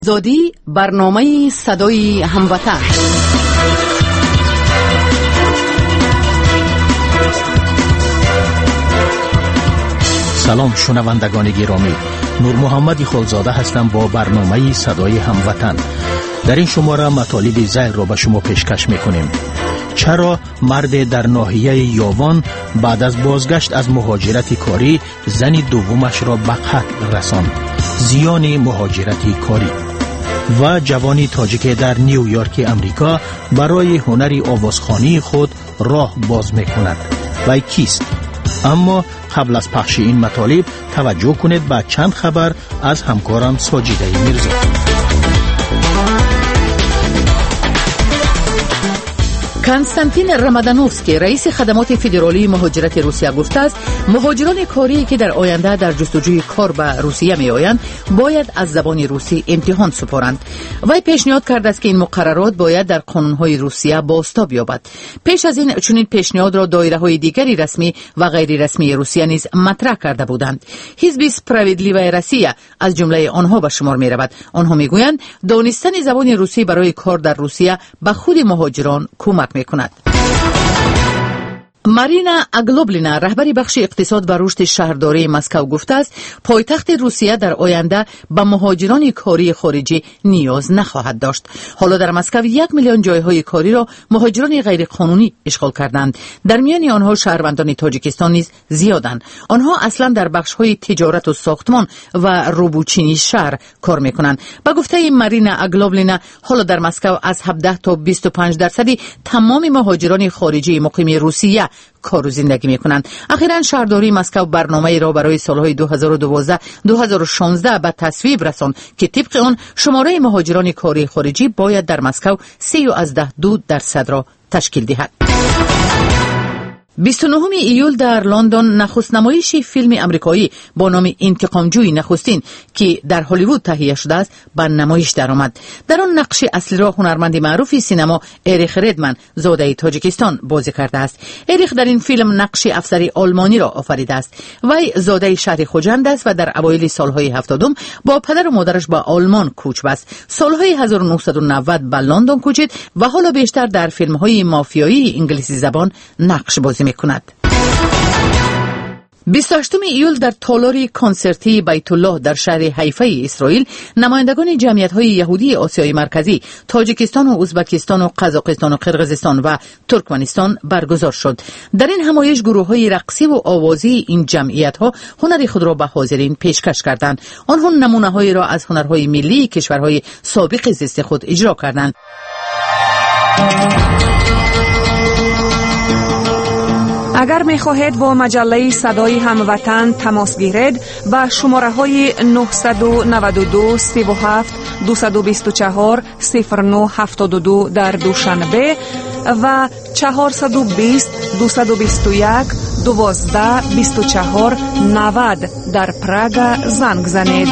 زادی برنامه صدای هموطن. سلام شنوندگان گرامی، نور محمد خالزاده هستم با برنامه صدای هموطن. در این شماره مطالب ذیل را به شما پیشکش میکنیم. چرا مرد در ناحیه یاوان بعد از بازگشت از مهاجرت کاری زن دومش را به قتل رساند؟ زیان مهاجرت کاری. و جوانی تاجیک در نیویورک امریکا برای هنر آوازخوانی خود راه باز میکند. و کیست؟ اما قبل از پخش این مطالب توجه کنید به چند خبر از همکارم ساجیده میرزا. کنستانتین رمادانوفسکی رئیس خدمات فدرالی مهاجرت روسیه گفته است مهاجران کاری که در آینده در جستجوی کار به روسیه می آیند باید از زبان روسی امتحان سپارند. وی پیشنهاد کرده است که این مقررات باید در قانون‌های روسیه بازتاب یابد. پیش از این چنین پیشنهاد را دایره‌های دیگری رسمی و غیر رسمی روسیه نیز مطرح کرده بودند. حزب سپراویدلیوی روسیه از جمله آنها به شمار می رود. آنها می گویند دانستن زبان روسی برای کار در روسیه به خود مهاجران کمک میکند. مارینا اگلوبلینا رهبری بخش اقتصاد و رشد شهرداری مسکو گفته است پایتخت روسیه در آینده به مهاجران کاری خارجی نیاز نخواهد داشت. حالا در مسکو 1 میلیون جایهای کاری را مهاجران غیر قانونی اشغال کردند. در میان آنها شهروندان تاجیکستان نیز زیادند. آنها اصلا در بخش‌های تجارت و ساختمان و روبوچینی شهر کار میکنند. به گفته مارینا اگلوبلینا حالا در مسکو از 17 تا 25% تمام مهاجران خارجی مقیم روسیه کار و زندگی میکنند. اخیراً شهرداری مسکو برنامه‌ای را برای سالهای 2012-2016 به تصویب رساند که طبق آن شماره مهاجران کاری خارجی باید در مسکو 3.2% را تشکیل دهد. 29 ایول در لندن نخست نمایش فیلم امریکایی با نام انتقامجوی نخستین که در هالیوود تهیه شده است به نمایش درآمد. در آن نقش اصلی را هنرمند معروف سینما اریخ ریدمن زاده تاجیکستان بازی کرده است. اریخ در این فیلم نقش افسری آلمانی را آفریده است. وی زاده شهر خوجند است و در اوایل سالهای 70 با پدر و مادرش به آلمان کوچ بست. سالهای 1990 به لندن کوچید و حالا بیشتر در فیلم‌های مافیایی انگلیسی زبان نقش بازی می‌کند. 28 ایول در تالار کنسرتی بیت الله در شهر حیفا اسرائیل نمایندگان جمعیت‌های یهودی آسیای مرکزی، تاجیکستان و ازبکستان و قزاقستان و قرقیزستان و ترکمنستان برگزار شد. در این همایش گروه‌های رقصی و آوازی این جمعیت‌ها هنر خود را به حاضرین پیشکش کردند. آنها نمونه‌هایی را از هنرهای ملی کشورهای سابق زیست خود اجرا کردند. اگر می خواهید با مجله صدای هموطن تماس گیرید به شماره های 992 37 224 0972 در دوشنبه و 420 221 12 24 90 در پراگ زنگ زنید.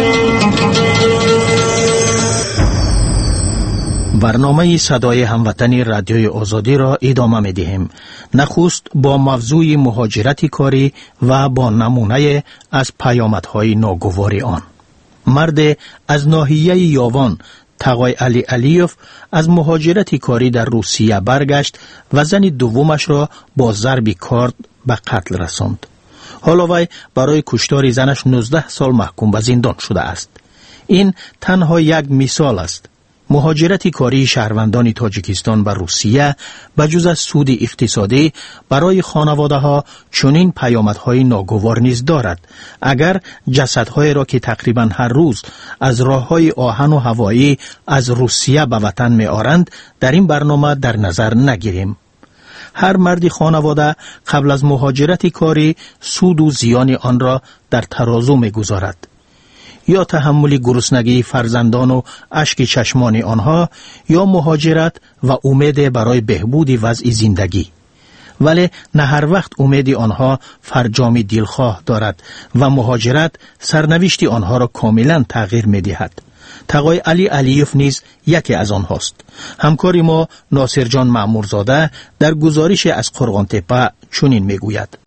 برنامه صدای هموطنی رادیوی آزادی را ادامه می دهیم. نخست با موضوع مهاجرت کاری و با نمونه از پیامدهای ناگوار آن. مرد از ناحیه یاوان تقای علی علیوف از مهاجرت کاری در روسیه برگشت و زن دومش را با ضرب کارد به قتل رساند. حالا وی برای کشتار زنش 19 سال محکوم به زندان شده است. این تنها یک مثال است. مهاجرت کاری شهروندان تاجیکستان به روسیه بجز از سود اقتصادی برای خانواده ها چنین پیامدهای ناگوار نیز دارد. اگر جسدهای را که تقریبا هر روز از راههای آهن و هوایی از روسیه به وطن می آرند در این برنامه در نظر نگیریم. هر مرد خانواده قبل از مهاجرت کاری سود و زیان آن را در ترازو می گذارد. یا تحمل گرسنگی فرزندان و اشک چشمان آنها یا مهاجرت و امید برای بهبود وضع زندگی. ولی نه هر وقت امید آنها فرجام دلخواه دارد و مهاجرت سرنوشت آنها را کاملا تغییر می دهد. تقای علی علیوف نیز یکی از آنهاست. همکار ما ناصر جان معمورزاده در گزارش از قرغانتپه چنین می گوید.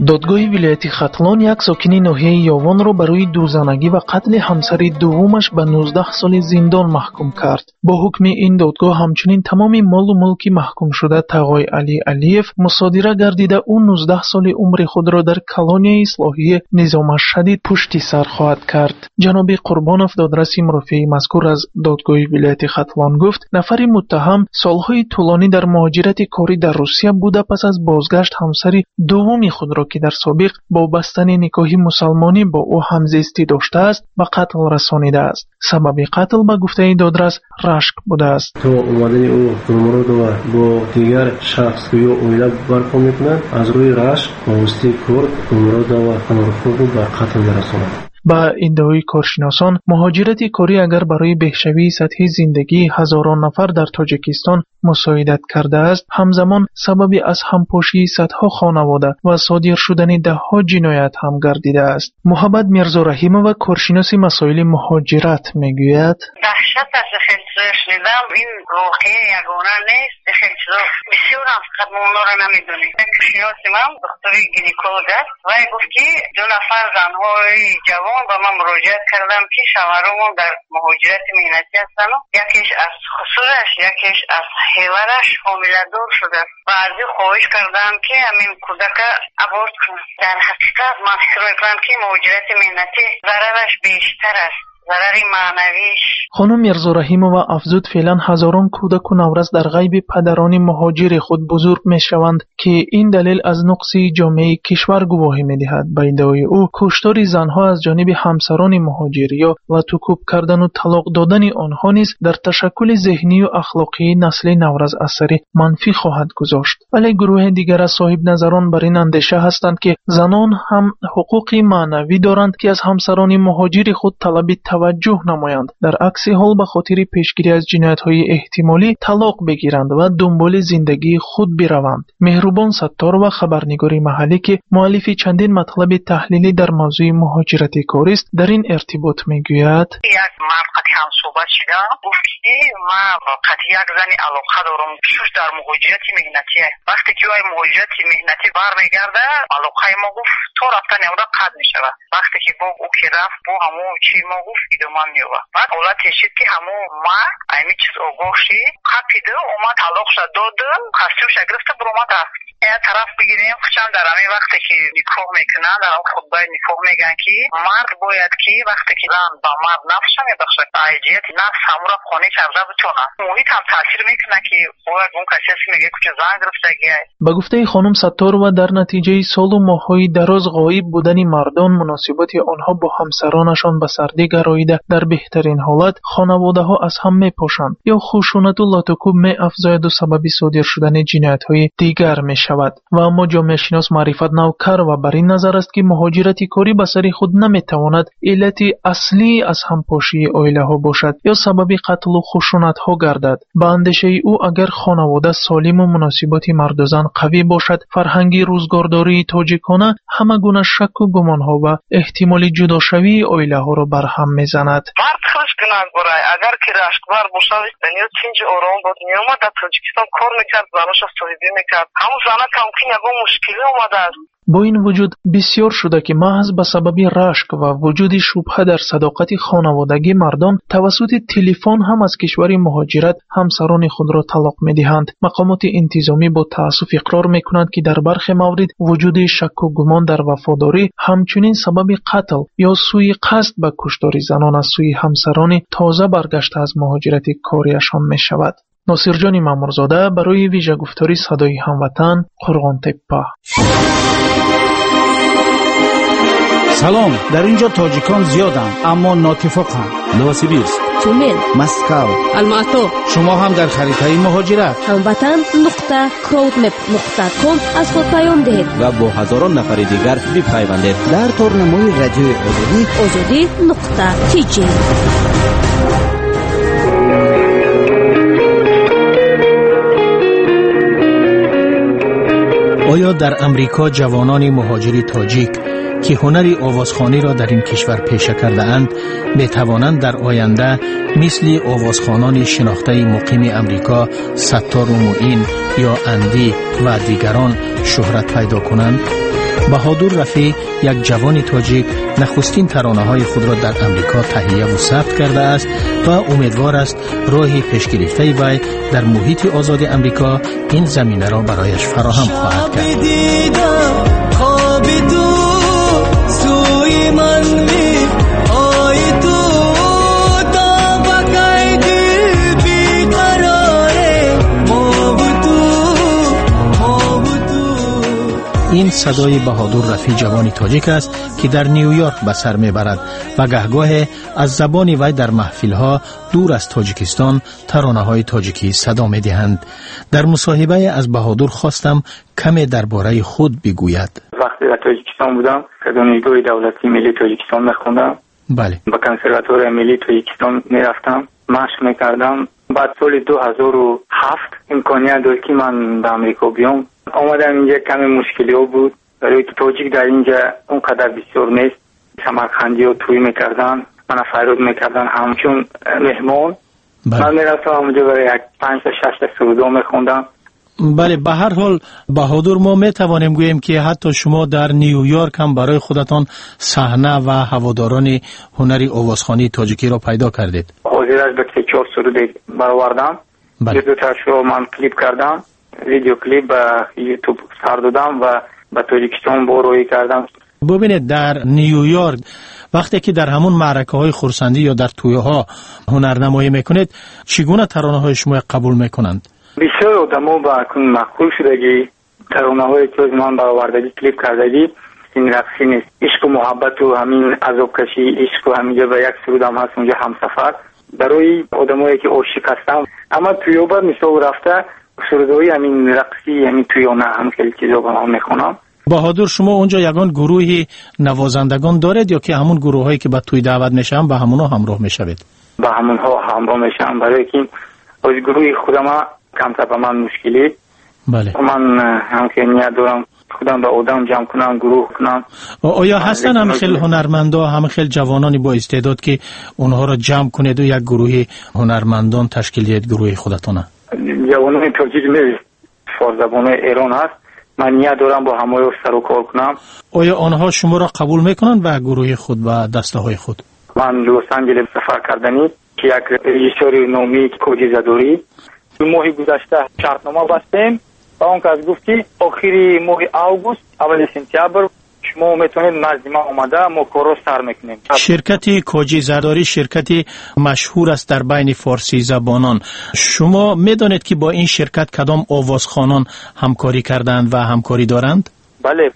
دادگاه ولایت ختلان یک ساکن ناحیه یاوان را برای دوزنگی و قتل همسر دومش به 19 سال زندان محکوم کرد. با حکم این دادگاه همچنین تمام مال و ملک محکوم شده تقای علی علیف مصادره گردیده او 19 سال عمر خود را در کلانی اصلاحی نظام شدید پشت سر خواهد کرد. جناب قربانوف دادرس مرافع مذکور از دادگاه ولایت ختلان گفت نفر متهم سالهای طولانی در مهاجرت کاری در روسیه بوده، پس از بازگشت همسر دوم خود را که در سابق با بستن نکاحی مسلمانی با او همزیستی داشته است به قتل رسانیده است. سبب قتل به گفته دادرس رشک بوده است. تو اومدن او دلمرد و با دیگر شخص که اویله برپا میکنند از روی رشک با وسیله کرد دلمرد و همراه خود به قتل رساند. با ادعای کارشناسان مهاجرت کاری اگر برای بهشوی سطح زندگی هزاران نفر در تاجیکستان مساعدت کرده است، همزمان سبب از همپاشی صدها خانواده و صادر شدن دهها جنایت هم گردیده است. محمد میرزا رحیمова کارشناس مسائل مهاجرت میگوید دهشت از خیلی شنیدم این واقعه یگانه نیست، خیلی بسیار هم فقط ما اونا رو نمیدونیم. کارشناس من دکتر گینکولوگ است و گفت که 2 نفر زنهای جوان با من مراجعت کردم که شوهرمون در مهاجرت مهنتی هستن و یکیش از خسورش یکیش از حیورش حامله‌دار شده و از این خواهش کردم که همین کودک ابورت کنم. در حقیقت من فکر میکنم که مهاجرت مهنتی ضررش بیشتر است، ضرر معنویش. خانم میرزا رحیمова افزود فعلا هزاران کودک و نورس در غیب پدران مهاجر خود بزرگ می شوند که این دلیل از نقص جامعه کشور گواهی می دهد. به ادعای او کشتار زنها از جانب همسران مهاجر یا لطوکوب کردن و طلاق دادن آنها نیز در تشکل ذهنی و اخلاقی نسل نورس اثر منفی خواهد گذاشت. ولی گروه دیگر از صاحب نظران بر این اندیشه هستند که زنان هم حقوقی معنوی دارند که از همسران مهاجر خود طلب توجه نمایند، در عکس حال به خاطر پیشگیری از جنایت‌های احتمالی طلاق بگیرند و دنبال زندگی خود بروند. مهربان ستار و خبرنگاری محلی که مؤلف چندین مطلب تحلیلی در موضوع مهاجرت کاری است در این ارتباط میگوید یک مرد هم صحبت شده گفت که من قطعی یک زن علاقه دارم خصوص در مهاجرت مهنتی. وقتی که وای مهاجرت مهنتی برمیگرده علاقه ما گفت تو رفتن امرا قد میشود. وقتی که با او که رفت با همون چی ما گفت ادامه میوه. بعد حالت شد که همون مرد همین چیز آگاهی قپیده اومد طلاق شد داد خستیوش گرفته برومد رفت. این طرف بگیریم خشم در همین وقتی که نکاح میکنن در خطبه نکاح میگن که مرد باید که وقتی که زن با مرد نفسش میبخشه ایجیت نفس همون را خانه کرده بتونه. محیط هم تاثیر میکنه که باید اون کسی میگه که زن گرفته گیه. به گفته خانم ستار و در نتیجه سال و ماه‌های دراز غایب بودن مردان مناسبت آنها با همسرانشان به سردی گراییده در بهترین حالت خانواده ها از هم میپاشند یا خشونت و لطوکوب میافزاید و سبب صادر شدن جنایت‌های دیگر میشود. و اما جامعه شناس معرفت نوکر و بر این نظر است که مهاجرت کاری به سر خود نمیتواند علت اصلی از همپاشی عائله ها باشد یا سبب قتل و خشونت ها گردد. به اندیشه او اگر خانواده سالم و مناسبات مرد و زن قوی باشد، فرهنگ روزگارداری تاجیکانه همه گونه شک و گمان ها و احتمال جداشوی عائله ها را برهم میزند. مرد خودش گناه برای اگر که رشکبر باشد دنیا چنج آرام بود میومد در تاجیکستان کار میکرد زنش صاحبی میکرد همون زنه کمکین یکم مشکلی اومده است. با این وجود بسیار شده که محض به سبب رشک و وجود شبهه در صداقت خانوادگی مردان توسط تلفن هم از کشور مهاجرت همسران خود را طلاق می‌دهند. مقامات انتظامی با تأسف اقرار می‌کنند که در برخی موارد وجود شک و گمان در وفاداری همچنین سبب قتل یا سوء قصد به کشتار زنان از سوی همسران تازه برگشته از مهاجرت کاریشان می‌شود. ناصر جان مامورزاده برای ویژه گفتاری صدای هموطن قرغان تپه. سلام، در اینجا تاجیکان زیادند اما ناتفاقند. نوسیبیرسک، تومن، مسکو، الماتو. شما هم در خریدهای مهاجرت هموطن.crowdmap.com از خود پیام دهید و با هزاران نفر دیگر بپیوندید در تورنمای رادیوی آزادی.tg. آیا در امریکا جوانان مهاجری تاجیک که هنر آوازخوانی را در این کشور پیشه کرده اند می توانند در آینده مثل آوازخوانان شناخته مقیم امریکا ستار و معین یا اندی و دیگران شهرت پیدا کنند؟ بهادر رفیع، یک جوان تاجیک، نخستین ترانه‌های خود را در امریکا تهیه و ثبت کرده است و امیدوار است راه پیش گرفته وی در محیط آزاد امریکا این زمینه را برایش فراهم خواهد کرد. این صدای بهادر رفیع جوانی تاجیک است که در نیویورک به سر میبرد و گهگاه از زبان وی در محفل‌ها دور از تاجیکستان ترانه‌های تاجیکی صدا می‌دهند. در مصاحبه از بهادر خواستم کمی درباره خود بگوید. وقتی در تاجیکستان بودم، دانشگاه دولتی ملی تاجیکستان می‌خوندم. بله. با کنسرواتوار ملی تاجیکستان می‌رفتم، مشق می‌کردم. بعد سال 2007 امکانیت داشت که من به آمریکا بیام. آمدم اینجا کمی مشکلی ها بود، برای تاجیک در اینجا اونقدر بسیار نیست. سمرخندی ها توی میکردن، من فریاد میکردن همچون مهمان. من میرفتم اونجا برای 5 تا 6 تا سرودا میخوندم. بله، به هر حال بهادر ما میتوانیم گوییم که حتی شما در نیویورک هم برای خودتان صحنه و هواداران هنری آوازخوانی تاجیکی را پیدا کردید. حاضرش به 3-4 سرود برآوردم. بله. دو تاشو من کلیپ کردم، ویدیو کلیپ به یوتیوب سر دادم و به تاجیکستان بروی کردم. ببینید در نیویورک وقتی که در همون معرکه‌های خرسندی یا در توی‌ها هنرنمایی میکنید، چگونه ترانه‌های شما قبول میکنند؟ بسیار آدم‌ها با کن مقبول شدگی ترانه‌هایی که من برآوردگی کلیپ کردگی این رقصی نیست. عشق و محبت و همین عذاب کشی، عشق و همینجا به یک سرود هم هست اونجا همسفر برای آدمایی که عاشق هستن. اما تویوبا مثال رفته سرودهای همین رقصی همین تویانه هم خیلی چیزا با هم میخونم. بهادر شما اونجا یگان گروهی نوازندگان دارید یا که همون گروهایی که به توی دعوت میشن با همونها همراه میشوید؟ با همونها همراه میشم، برای که از گروه خودم کمتر به من مشکلی. بله. من هم که نیت دارم خودم با آدم جمع کنم، گروه کنم. آیا هستن هم خیلی هنرمندا، هم خیلی جوانانی با استعداد که اونها را جمع کنید و یک گروه هنرمندان تشکیل دهید گروه خودتونه؟ جوانان تاجیک نیست، فارزبان ایران هست. من نیت دارم با همه سر و کار کنم. آیا آنها شما را قبول میکنند به گروه خود و دسته های خود؟ من لس آنجلس سفر کردنی که یک رژیسور نامی کوجی زدوری دو ماه گذشته شرطنامه بستیم و اون کس گفت که آخری ماه آگوست اول سپتامبر شما میتونید نزد ما اومده ما کارو سر میکنیم. شرکت کوجی زدوری شرکتی مشهور است در بین فارسی زبانان. شما میدانید که با این شرکت کدام آوازخوانان همکاری کردند و همکاری دارند؟ بله،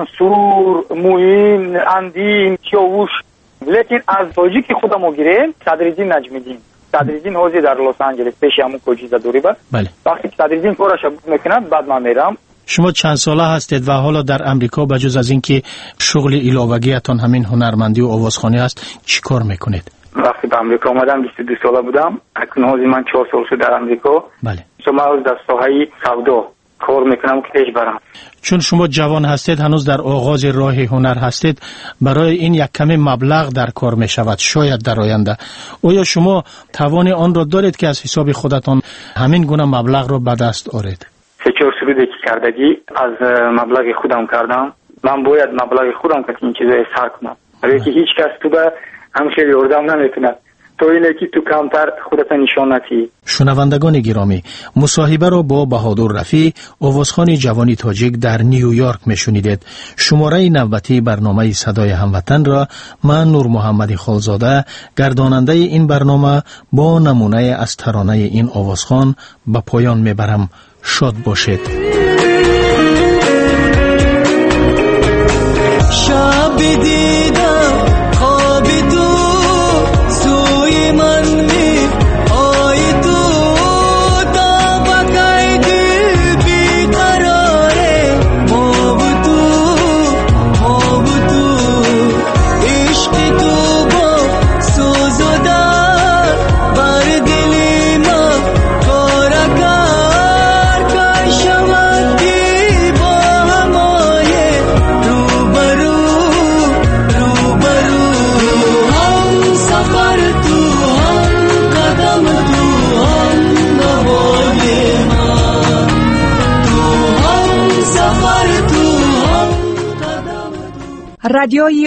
منصور، موین، اندین، کیاوش. لیکن از تاجیک خودمو گیریم صدرالدین نجمیدین. صدرالدین حاضر در لس آنجلس پیش همون کوجی زدوری بود. بله. وقتی صدرالدین کارش میکنه بعد من میرم. شما چند ساله هستید و حالا در امریکا بجز از اینکه شغل علاوه‌ایتان همین هنرمندی و آوازخوانی است چی کار میکنید؟ وقتی به امریکا اومدم 22 ساله بودم. اکنون من 4 سال شد در امریکا. بله. شما در ساحه سودا کار میکنم که پیش برم. چون شما جوان هستید، هنوز در آغاز راه هنر هستید، برای این یک کمی مبلغ در کار می شود شاید در آینده. آیا شما توان آن را دارید که از حساب خودتان همین گونه مبلغ را به دست آورید؟ 3-4 سرودی که کردگی از مبلغ خودم کردم. من باید مبلغ خودم که این چیزا سر کنم، برای که هیچ کس تو به همشهری اردم نمیتونه. تو اینه که تو کمتر خودت نشان ندهی. شنوندگان گرامی، مصاحبه را با بهادر رفیع، آوازخوان جوانی تاجیک در نیویورک میشنیدید. شماره نوبتی برنامه صدای هموطن را من نور محمد خالزاده گرداننده این برنامه با نمونه از ترانه این آوازخوان به پایان میبرم. شاد باشید. شب دیدم خواب تو سوی من می آی تو تا بقای دل بیقراره ما بودو عشق تو با سوز و درد بر دل ما کار کار شود رادیوی